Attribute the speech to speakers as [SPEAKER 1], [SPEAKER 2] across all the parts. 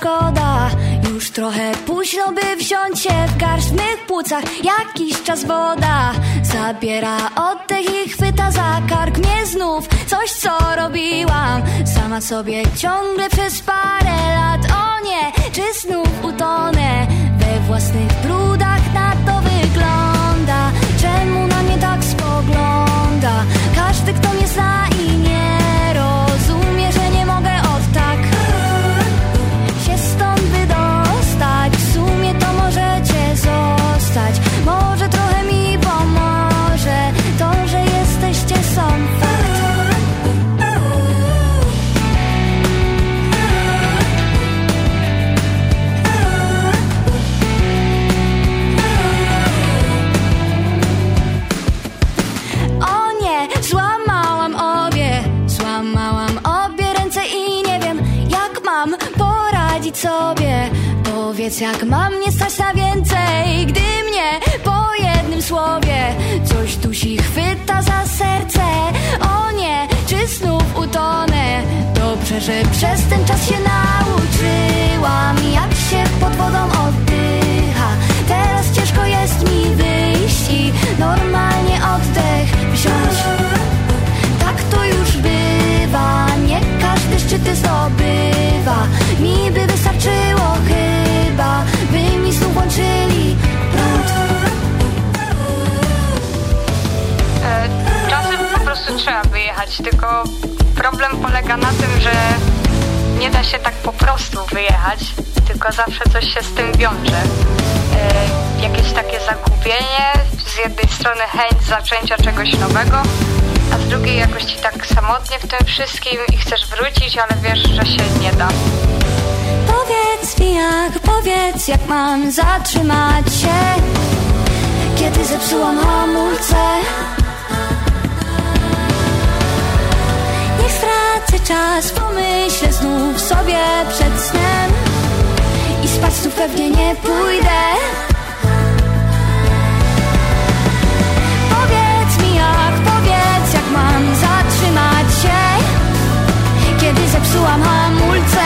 [SPEAKER 1] szkoda. Już trochę późno, by wziąć się w garść. W mych płucach jakiś czas woda zabiera oddech i chwyta za kark mnie znów. Coś, co robiłam sama sobie ciągle przez parę lat. O nie, czy znów utonę we własnych brudach? Na to wygląda. Czemu na mnie tak spogląda każdy, kto mnie zna i nie rozumie, że nie mogę od tak się stąd wydostać. W sumie to możecie zostać. Może trochę mi pomoże to, że jesteście sam fakt. Złamałam obie ręce i nie wiem, jak mam poradzić sobie. Powiedz, jak mam nie stać na więcej, gdy mnie po jednym słowie coś dusi, chwyta za serce. O nie, czy znów utonę? Dobrze, że przez ten czas się nauczyłam, jak się pod wodą oddycha. Teraz ciężko jest mi wyjść i normalnie oddech wziąć. Tak to już bywa, nie każdy szczyty zdobywa. Mi by wystarczyło chyba, by mi znów włączyli prąd.
[SPEAKER 2] Czasem po prostu trzeba wyjechać, tylko problem polega na tym, że nie da się tak po prostu wyjechać, tylko zawsze coś się z tym wiąże. Jakieś takie zagubienie, z jednej strony chęć zaczęcia czegoś nowego, a z drugiej jakoś ci tak samotnie w tym wszystkim i chcesz wrócić, ale wiesz, że się nie da.
[SPEAKER 1] Powiedz jak mam zatrzymać się, kiedy zepsułam hamulce. Niech stracę czas, pomyślę znów sobie przed snem i spać tu pewnie nie pójdę. Powiedz jak mam zatrzymać się, kiedy zepsułam hamulce.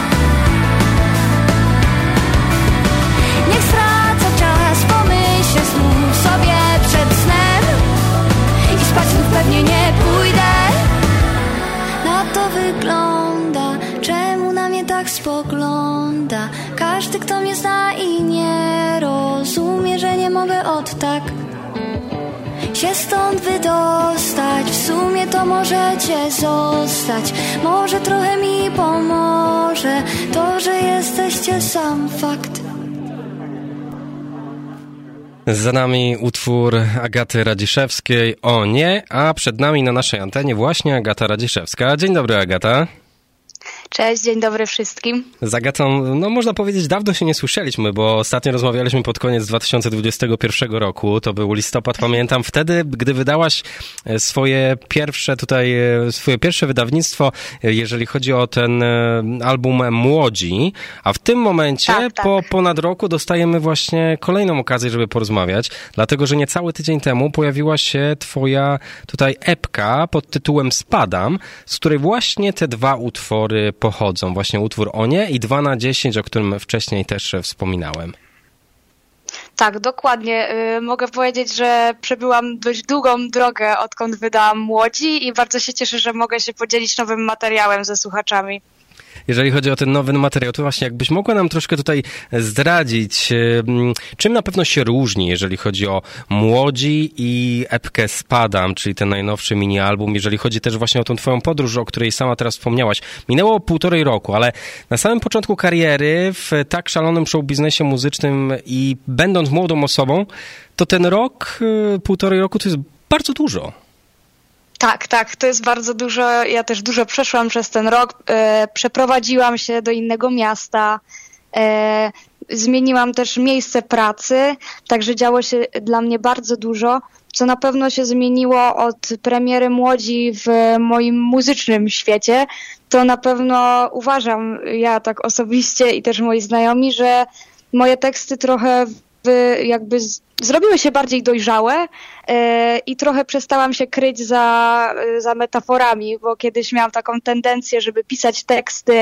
[SPEAKER 1] Niech stracę czas, pomyślę znów sobie przed snem i spać znów pewnie nie pójdę. Na to wygląda, czemu na mnie tak spogląda każdy, kto mnie zna i nie rozumie, że nie mogę od tak się stąd wydostać. W sumie to możecie zostać. Może trochę mi pomoże to, że jesteście sam fakt.
[SPEAKER 3] Za nami utwór Agaty Radziszewskiej O nie, a przed nami na naszej antenie właśnie Agata Radziszewska. Dzień dobry, Agata.
[SPEAKER 2] Cześć, dzień dobry wszystkim.
[SPEAKER 3] Z Agatą, no można powiedzieć, dawno się nie słyszeliśmy, bo ostatnio rozmawialiśmy pod koniec 2021 roku. To był listopad, pamiętam, wtedy, gdy wydałaś swoje pierwsze wydawnictwo, jeżeli chodzi o ten album Młodzi, a w tym momencie
[SPEAKER 2] tak.
[SPEAKER 3] Po ponad roku dostajemy właśnie kolejną okazję, żeby porozmawiać, dlatego, że niecały tydzień temu pojawiła się twoja tutaj epka pod tytułem Spadam, z której właśnie te dwa utwory pochodzą. Właśnie utwór O nie i 2 na 10, o którym wcześniej też wspominałem.
[SPEAKER 2] Tak, dokładnie. Mogę powiedzieć, że przebyłam dość długą drogę, odkąd wydałam Młodzi i bardzo się cieszę, że mogę się podzielić nowym materiałem ze słuchaczami.
[SPEAKER 3] Jeżeli chodzi o ten nowy materiał, to właśnie jakbyś mogła nam troszkę tutaj zdradzić, czym na pewno się różni, jeżeli chodzi o Młodzi i epkę Spadam, czyli ten najnowszy mini-album, jeżeli chodzi też właśnie o tą twoją podróż, o której sama teraz wspomniałaś. Minęło 1,5 roku, ale na samym początku kariery, w tak szalonym showbiznesie muzycznym i będąc młodą osobą, to ten rok, 1,5 roku to jest bardzo dużo.
[SPEAKER 2] Tak, to jest bardzo dużo. Ja też dużo przeszłam przez ten rok. Przeprowadziłam się do innego miasta. Zmieniłam też miejsce pracy, także działo się dla mnie bardzo dużo, co na pewno się zmieniło od premiery Młodzi w moim muzycznym świecie. To na pewno uważam, ja tak osobiście i też moi znajomi, że moje teksty trochę jakby zrobiły się bardziej dojrzałe i trochę przestałam się kryć za metaforami, bo kiedyś miałam taką tendencję, żeby pisać teksty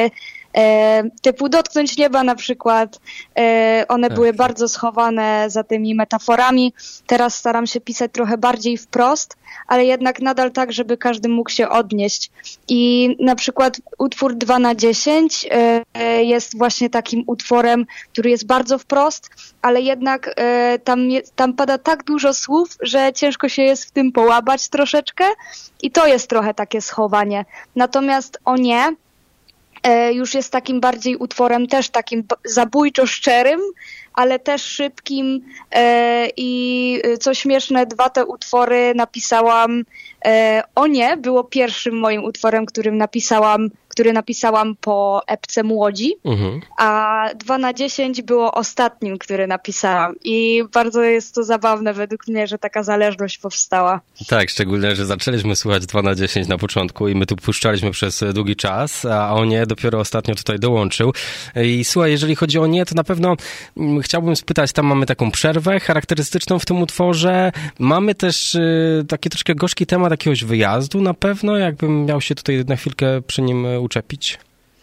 [SPEAKER 2] typu Dotknąć nieba na przykład. One były bardzo schowane za tymi metaforami. Teraz staram się pisać trochę bardziej wprost, ale jednak nadal tak, żeby każdy mógł się odnieść. I na przykład utwór 2/10 jest właśnie takim utworem, który jest bardzo wprost, ale jednak tam pada tak dużo słów, że ciężko się jest w tym połapać troszeczkę i to jest trochę takie schowanie. Natomiast O nie już jest takim bardziej utworem też takim zabójczo szczerym, ale też szybkim i co śmieszne, 2 te utwory napisałam. O nie było pierwszym moim utworem, który napisałam po epce Młodzi, a 2/10 było ostatnim, który napisałam i bardzo jest to zabawne według mnie, że taka zależność powstała.
[SPEAKER 3] Tak, szczególnie, że zaczęliśmy słuchać 2/10 na początku i my tu puszczaliśmy przez długi czas, a O nie dopiero ostatnio tutaj dołączył. I słuchaj, jeżeli chodzi o Nie, to na pewno chciałbym spytać, tam mamy taką przerwę charakterystyczną w tym utworze. Mamy też taki troszkę gorzki temat jakiegoś wyjazdu na pewno, jakbym miał się tutaj na chwilkę przy nim uczepić.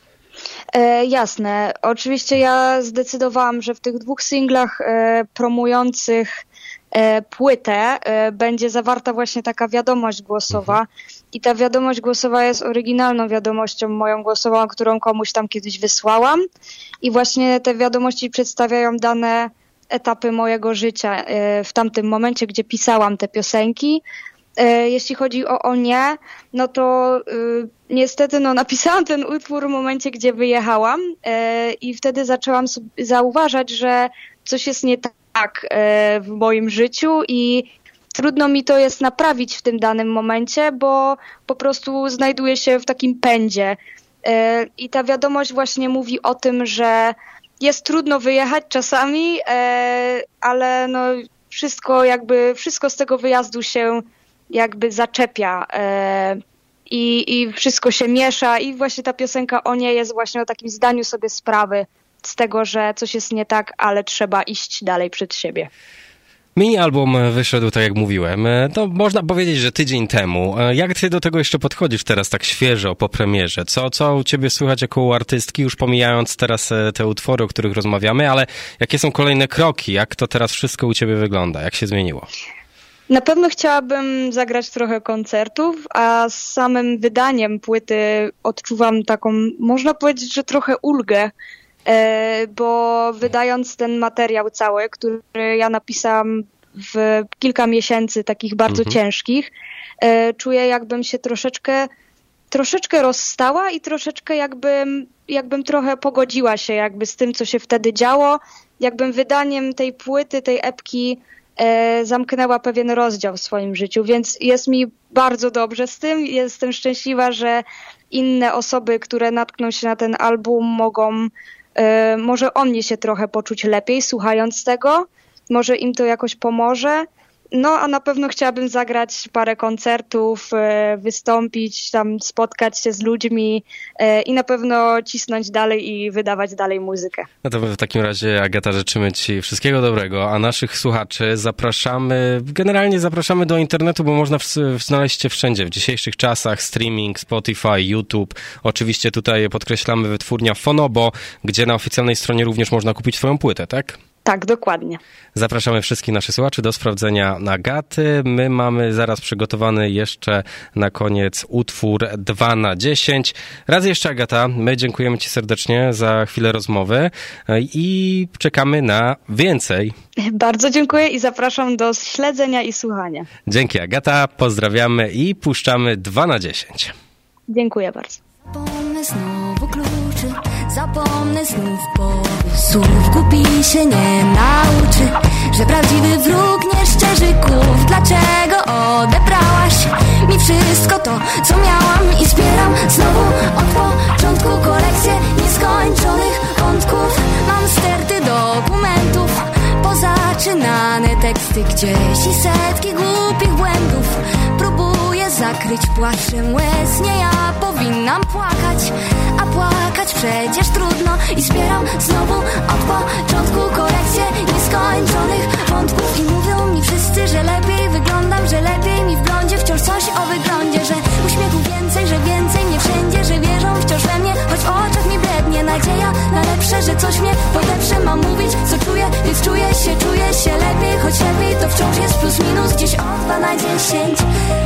[SPEAKER 2] Jasne. Oczywiście ja zdecydowałam, że w tych 2 singlach promujących płytę będzie zawarta właśnie taka wiadomość głosowa i ta wiadomość głosowa jest oryginalną wiadomością moją głosową, którą komuś tam kiedyś wysłałam i właśnie te wiadomości przedstawiają dane etapy mojego życia w tamtym momencie, gdzie pisałam te piosenki. Jeśli chodzi o nie, no to niestety napisałam ten utwór w momencie, gdzie wyjechałam i wtedy zaczęłam sobie zauważać, że coś jest nie tak w moim życiu i trudno mi to jest naprawić w tym danym momencie, bo po prostu znajduję się w takim pędzie. I ta wiadomość właśnie mówi o tym, że jest trudno wyjechać czasami, ale wszystko z tego wyjazdu się jakby zaczepia i wszystko się miesza i właśnie ta piosenka O nie jest właśnie o takim zdaniu sobie sprawy z tego, że coś jest nie tak, ale trzeba iść dalej przed siebie.
[SPEAKER 3] Mini-album wyszedł, tak jak mówiłem, to można powiedzieć, że tydzień temu. Jak ty do tego jeszcze podchodzisz teraz tak świeżo, po premierze? Co u ciebie słychać jako u artystki, już pomijając teraz te utwory, o których rozmawiamy, ale jakie są kolejne kroki? Jak to teraz wszystko u ciebie wygląda? Jak się zmieniło?
[SPEAKER 2] Na pewno chciałabym zagrać trochę koncertów, a z samym wydaniem płyty odczuwam taką, można powiedzieć, że trochę ulgę, bo wydając ten materiał cały, który ja napisałam w kilka miesięcy takich bardzo ciężkich, czuję jakbym się troszeczkę rozstała i troszeczkę jakbym trochę pogodziła się jakby z tym, co się wtedy działo, jakbym wydaniem tej płyty, tej epki zamknęła pewien rozdział w swoim życiu, więc jest mi bardzo dobrze z tym. Jestem szczęśliwa, że inne osoby, które natkną się na ten album, może oni się trochę poczuć lepiej słuchając tego, może im to jakoś pomoże. No, a na pewno chciałabym zagrać parę koncertów, wystąpić, tam spotkać się z ludźmi i na pewno cisnąć dalej i wydawać dalej muzykę. No
[SPEAKER 3] to w takim razie, Agata, życzymy ci wszystkiego dobrego, a naszych słuchaczy generalnie zapraszamy do internetu, bo można znaleźć cię wszędzie w dzisiejszych czasach, streaming, Spotify, YouTube. Oczywiście tutaj podkreślamy wytwórnia Fonobo, gdzie na oficjalnej stronie również można kupić twoją płytę, tak?
[SPEAKER 2] Tak, dokładnie.
[SPEAKER 3] Zapraszamy wszystkich naszych słuchaczy do sprawdzenia Agaty. My mamy zaraz przygotowany jeszcze na koniec utwór 2/10. Raz jeszcze, Agata, my dziękujemy ci serdecznie za chwilę rozmowy i czekamy na więcej.
[SPEAKER 2] Bardzo dziękuję i zapraszam do śledzenia i słuchania.
[SPEAKER 3] Dzięki, Agata, pozdrawiamy i puszczamy 2/10.
[SPEAKER 2] Dziękuję bardzo.
[SPEAKER 1] Zapomnę znowu kluczy, zapomnę znów słów, głupi się nie nauczy, że prawdziwy wróg nie szczerzy kłów. Dlaczego odebrałaś mi wszystko to, co miałam i zbieram znowu od początku kolekcję nieskończonych wątków. Mam sterty dokumentów, pozaczynane teksty gdzieś i setki głupich błędów. Próbuję zakryć płaczem łez, nie ja powinnam płakać, a płakać przecież trudno i zbieram znowu od początku kolekcję nieskończonych wątków. I mówią mi wszyscy, że lepiej wyglądam, że lepiej mi w blondzie, wciąż coś o wyglądzie, że uśmiechu więcej, że więcej mnie wszędzie, że wierzą wciąż we mnie, choć w oczach mi blednie. coś mnie podeprze. Mam mówić, co czuję, więc czuję się lepiej. Choć lepiej to wciąż jest plus minus, gdzieś od 2 na 10.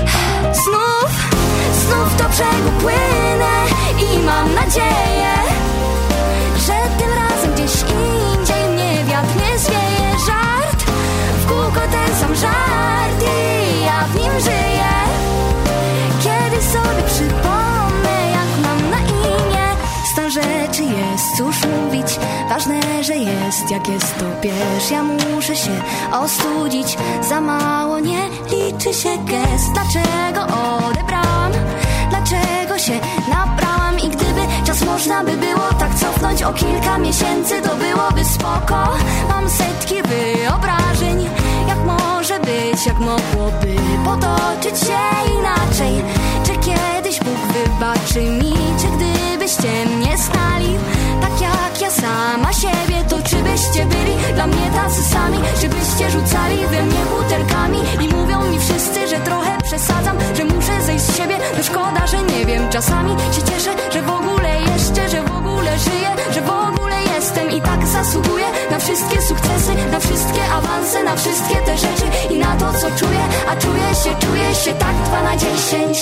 [SPEAKER 1] Znów do brzegu płynę i mam nadzieję, że tym razem gdzieś indziej mnie wiatr nie zwieje. Żart, w kółko ten sam żart i ja w nim żyję. Kiedy sobie przypomnę, jak mam na imię. Stan rzeczy jest, cóż mówić, ważne, że jest, jak jest to bierz. Ja muszę się ostudzić, za mało nie liczy się gest. Dlaczego odebrałam, dlaczego się nabrałam? I gdyby czas można by było tak cofnąć o kilka miesięcy, to byłoby spoko. Mam setki wyobrażeń, jak może być, jak mogłoby potoczyć się inaczej. Czy kiedyś Bóg wybaczy mi, czy gdybyście mnie znali tak jak ja sama siebie, to czy byście byli dla mnie tacy sami? Czy byście rzucali we mnie butelkami i mówią mi wszyscy, że trochę przesadzam, że muszę zejść z siebie? No szkoda, że nie wiem, czasami się cieszę, że w ogóle jeszcze, że w ogóle żyję, że w ogóle jestem i tak zasługuję na wszystkie sukcesy, na wszystkie awanse, na wszystkie te rzeczy i na to, co czuję, a czuję się tak 2 na 10.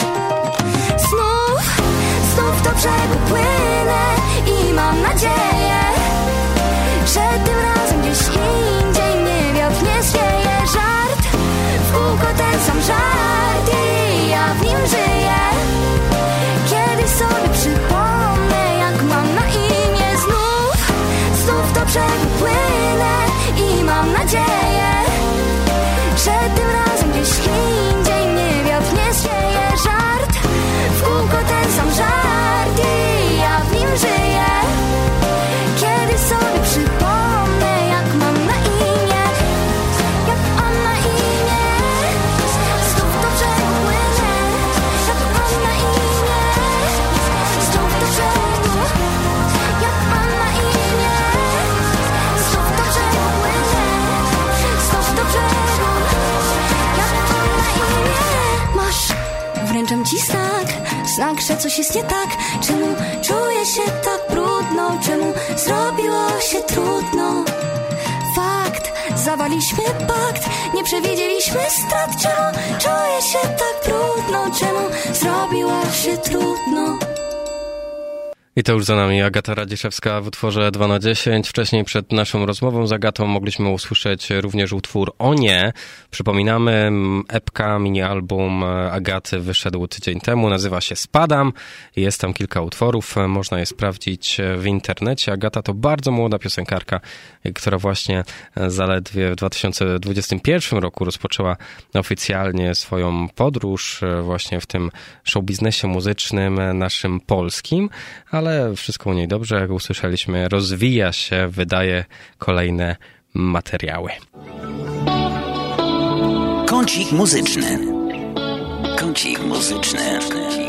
[SPEAKER 1] Znów do brzegu płynę i mam nadzieję, że tym razem gdzieś indziej mnie wiatr nie zwieje. Żart, w kółko ten sam żart i ja w nim żyję. Kiedy sobie przypomnę, jak mam na imię. Znów do brzegu płynę i mam nadzieję, że tym razem gdzieś indziej mnie wiatr nie zwieje. Żart, w kółko ten sam żart i ja w nim żyję. Kiedy sobie przypomnę, jak mam na imię, jak mam na imię. Znów do brzegu płynę, jak mam na imię. Znów do brzegu, jak mam na imię. Znów do brzegu płynę, znów do brzegu, jak mam na imię. Masz, wręczam ci znak, że coś jest nie tak. Czemu czuję się tak brudno? Czemu zrobiło się trudno? Fakt, zawaliśmy pakt, nie przewidzieliśmy strat. Czemu czuję się tak brudno? Czemu zrobiło się trudno?
[SPEAKER 3] I to już za nami Agata Radziszewska w utworze 2 na 10. Wcześniej przed naszą rozmową z Agatą mogliśmy usłyszeć również utwór O nie. Przypominamy, epka, mini-album Agaty wyszedł tydzień temu, nazywa się Spadam. Jest tam kilka utworów, można je sprawdzić w internecie. Agata to bardzo młoda piosenkarka, która właśnie zaledwie w 2021 roku rozpoczęła oficjalnie swoją podróż właśnie w tym showbiznesie muzycznym naszym polskim, ale wszystko u niej dobrze, jak usłyszeliśmy, rozwija się, wydaje kolejne materiały.
[SPEAKER 4] Kącik muzyczny. Kącik muzyczny.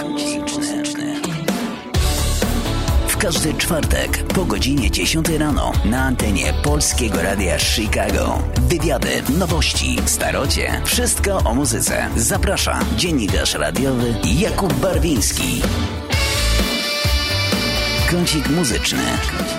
[SPEAKER 4] W każdy czwartek po godzinie 10 rano na antenie Polskiego Radia Chicago. Wywiady, nowości, starocie, wszystko o muzyce. Zaprasza dziennikarz radiowy Jakub Barwiński. Kącik muzyczny.